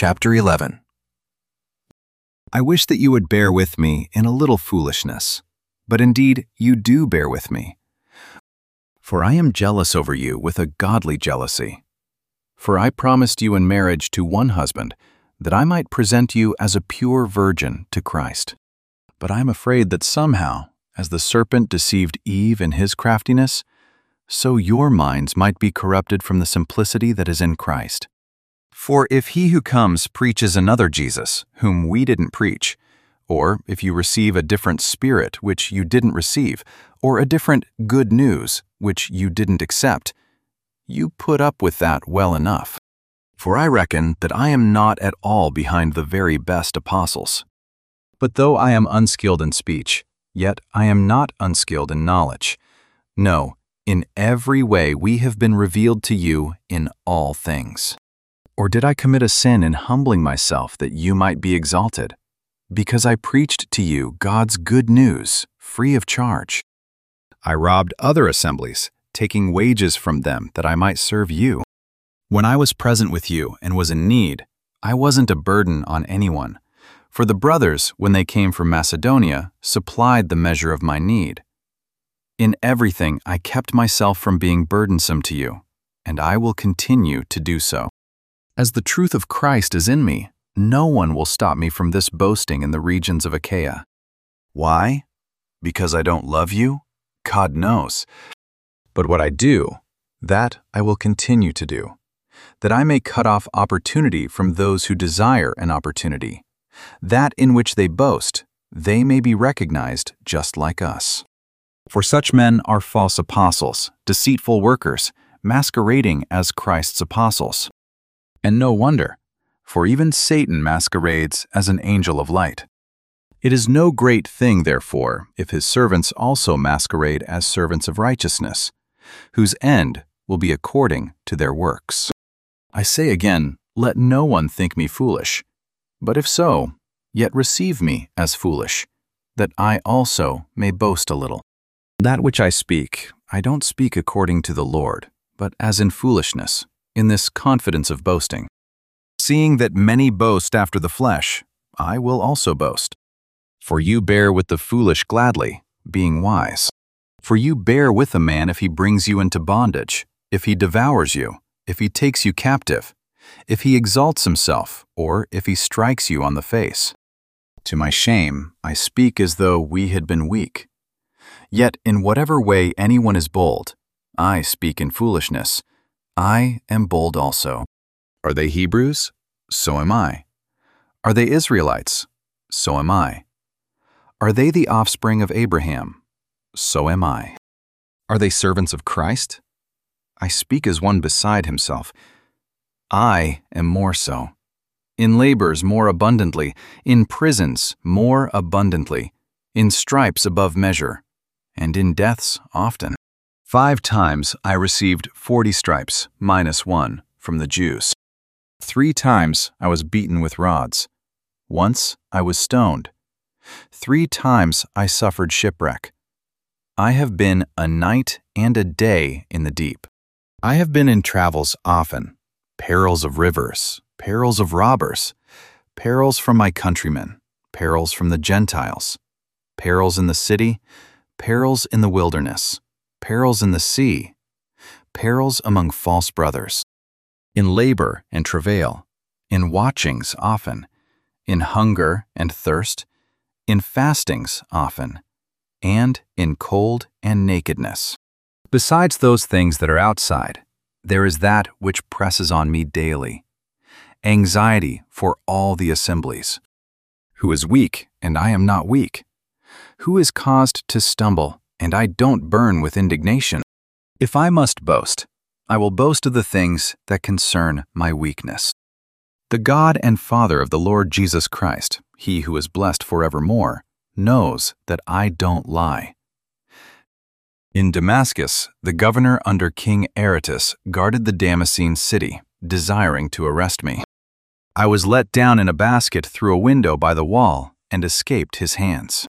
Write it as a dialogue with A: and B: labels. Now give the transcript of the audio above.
A: Chapter 11. I wish that you would bear with me in a little foolishness, but indeed you do bear with me. For I am jealous over you with a godly jealousy. For I promised you in marriage to one husband, that I might present you as a pure virgin to Christ. But I am afraid that somehow, as the serpent deceived Eve in his craftiness, so your minds might be corrupted from the simplicity that is in Christ. For if he who comes preaches another Jesus, whom we didn't preach, or if you receive a different spirit which you didn't receive, or a different good news which you didn't accept, you put up with that well enough. For I reckon that I am not at all behind the very best apostles. But though I am unskilled in speech, yet I am not unskilled in knowledge. No, in every way we have been revealed to you in all things. Or did I commit a sin in humbling myself that you might be exalted? Because I preached to you God's good news, free of charge. I robbed other assemblies, taking wages from them that I might serve you. When I was present with you and was in need, I wasn't a burden on anyone. For the brothers, when they came from Macedonia, supplied the measure of my need. In everything I kept myself from being burdensome to you, and I will continue to do so. As the truth of Christ is in me, no one will stop me from this boasting in the regions of Achaia. Why? Because I don't love you? God knows. But what I do, that I will continue to do, that I may cut off opportunity from those who desire an opportunity, that in which they boast, they may be recognized just like us. For such men are false apostles, deceitful workers, masquerading as Christ's apostles. And no wonder, for even Satan masquerades as an angel of light. It is no great thing, therefore, if his servants also masquerade as servants of righteousness, whose end will be according to their works. I say again, let no one think me foolish, but if so, yet receive me as foolish, that I also may boast a little. That which I speak, I don't speak according to the Lord, but as in foolishness, in this confidence of boasting. Seeing that many boast after the flesh, I will also boast. For you bear with the foolish gladly, being wise. For you bear with a man if he brings you into bondage, if he devours you, if he takes you captive, if he exalts himself, or if he strikes you on the face. To my shame, I speak as though we had been weak. Yet in whatever way anyone is bold, I speak in foolishness. I am bold also. Are they Hebrews? So am I. Are they Israelites? So am I. Are they the offspring of Abraham? So am I. Are they servants of Christ? I speak as one beside himself. I am more so. In labors more abundantly, in prisons more abundantly, in stripes above measure, and in deaths often. 5 times I received 40 stripes, minus 1, from the Jews. 3 times I was beaten with rods. Once I was stoned. 3 times I suffered shipwreck. I have been a night and a day in the deep. I have been in travels often, perils of rivers, perils of robbers, perils from my countrymen, perils from the Gentiles, perils in the city, perils in the wilderness, perils in the sea, perils among false brothers, in labor and travail, in watchings often, in hunger and thirst, in fastings often, and in cold and nakedness. Besides those things that are outside, there is that which presses on me daily, anxiety for all the assemblies. Who is weak, and I am not weak? Who is caused to stumble, and I don't burn with indignation? If I must boast, I will boast of the things that concern my weakness. The God and Father of the Lord Jesus Christ, he who is blessed forevermore, knows that I don't lie. In Damascus, the governor under King Aretas guarded the Damascene city, desiring to arrest me. I was let down in a basket through a window by the wall and escaped his hands.